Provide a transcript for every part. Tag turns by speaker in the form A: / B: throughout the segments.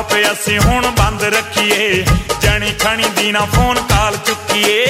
A: Laptop असी हुण बंद रखिए, जनी खनी दी ना फोन कॉल चुकिए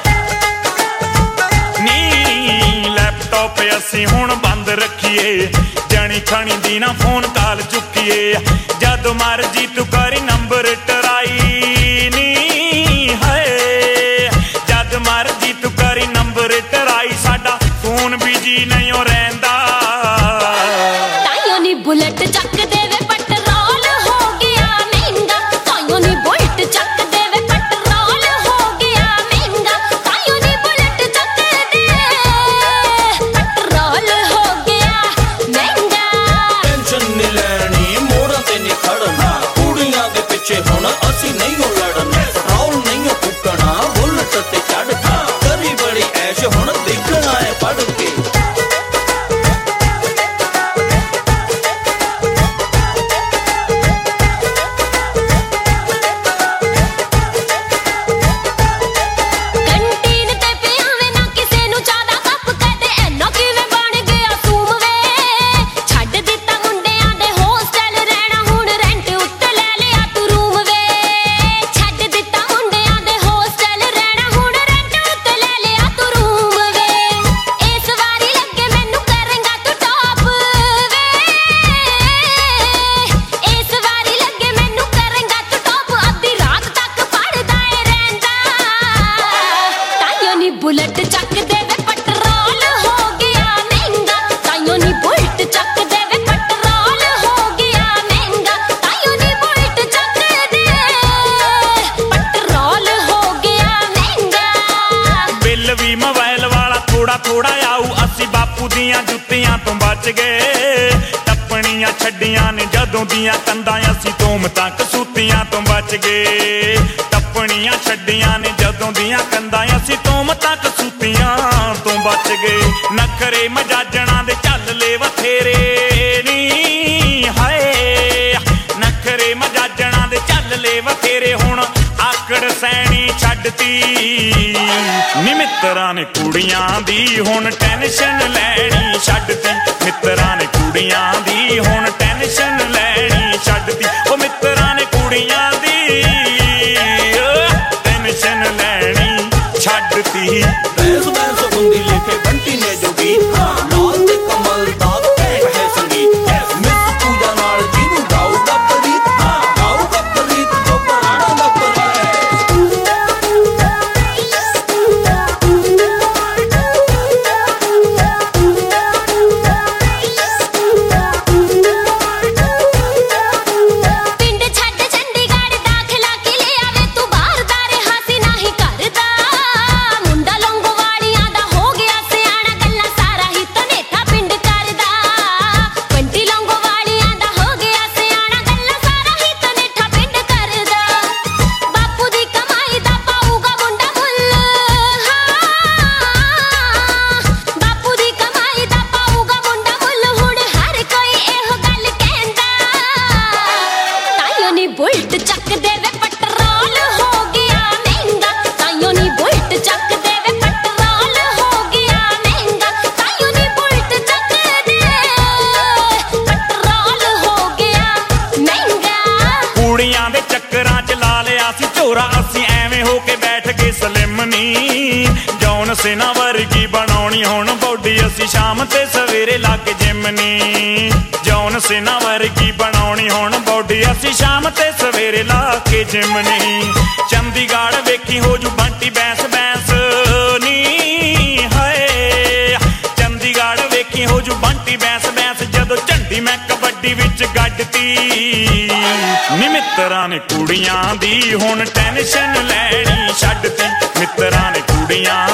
A: नी। लैपटॉप असी हुण बंद रखिए, जनी खनी दी ना फोन कॉल चुकिए। जद मर्जी तू करी नंबर टराई नी है, जद मर्जी तू करी नंबर टराई, साडा फोन बिजी नहीं हो रहिंदा।
B: ताइयों नी बुलेट चक देवे पेट्रोल हो गया महंगा, ताइयों नी बुलेट चक देवे पेट्रोल हो गया महंगा, ताइयों नी बुलेट चक दे पेट्रोल हो गया महंगा।
C: टेंशन नहीं लैनी मोड़ा ते नहीं खड़ना, कुड़ियां दे पिछे हुण असी नहीं हो लड़ना। पेट्रोल नहीं हो फुकना बुलेट ते चढ़ के, करी बड़ी ऐश हुण देखना है पढ़ के।
B: बुलेट चक देवे पेट्रोल हो गया महंगा, ताइयों नी बुलेट चक देवे पेट्रोल हो गया महंगा, ताइयों नी बुलेट चक दे पेट्रोल हो गया महंगा।
A: बिल भी मोबाइल वाला थोड़ा थोड़ा आऊ, असी बापू दियां जुत्तियां तो बच गए। टप्पणियां छड्डियां ने जदों दियां कंधां, असी तोहमतां कसूतियां तो बच गए। टप्पणियां छड्डियां ने जदों दियां कंधां, असी तोहमतां कसूतियां तो बच गए। नखरे मजाजणा दे झल ले बथेरे नी हाय, नखरे मजाजणा दे झल ले बथेरे, हुण आकड़ सैनी छड्डती नी। मित्तरां ने कुड़ियां दी हुण टेंशन लैनी छड्डती, मित्तरां ने कुड़ियां दी हुण टेंशन लैनी छड्डती। ओ मित्तरां ने कुड़ियां दी टेंशन लैनी छड्डती।
C: बैस बैस हुंदी लिखे बंटी ने जो गीत, लाल ते कमल दा है संगीत। मिस पूजा नाल जीनू गाऊगा प्रीत, गाऊगा प्रीत जो पराणा दा
B: पिंड छड्ड चंडीगढ़ दाखला कि ले आवे तू बाहर दा रहा सी नाही करदा। मुंडा लौंगोवालियां दा हो गया सियाणा, गल्लां सारा ही तनेठा पिंड करदा। पंटी लौंगोवालियां दा हो गया सियाणा, गल्लां सारा ही तनेठा पिंड करदा। बापू दी कमाई दा पाऊगा मुंडा मुੱਲ, बापू दी कमाई दा पाऊगा मुंडा मुੱਲ, हुण हर कोई एहो गल कहंदा। ताइयों नी बुलेट चक देवे पेट्रोल हो गया महंगा, ताइयों नी बुलेट चक देवे पेट्रोल हो गया महंगा, ताइयों नी बुलेट चक दे पेट्रोल हो गया महंगा।
A: कुड़ियां दे चक्करां च ला लिया सी झोरा, असी एवें हो के बैठ के सलिम नी। जौन सेना वर्गी बनाउणी हुण बॉडी, असी शाम ते सवेरे लग जिम नी। जौन सेना वर्गी बनाउणी हुण बॉडी, असी शाम ते सवेरे ला के जिम नी। चंडीगढ़ वेखी हो जू बंटी बैंस बैंस नी हाय, चंडीगढ़ वेखी हो जू बंटी बैंस बैंस, जदों झंडी मैं कबड्डी विच गड्डती नी। मित्तरां ने कुड़ियां दी हुण टेंशन लैनी छड्डती, मित्तरां ने कुड़ियां